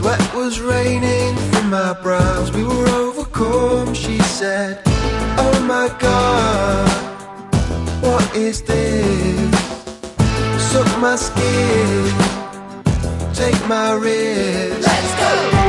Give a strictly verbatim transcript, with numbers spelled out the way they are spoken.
Sweat was raining from my brows. We were overcome, she said. Oh my God, what is this? Suck my skin, take my wrist. Let's go!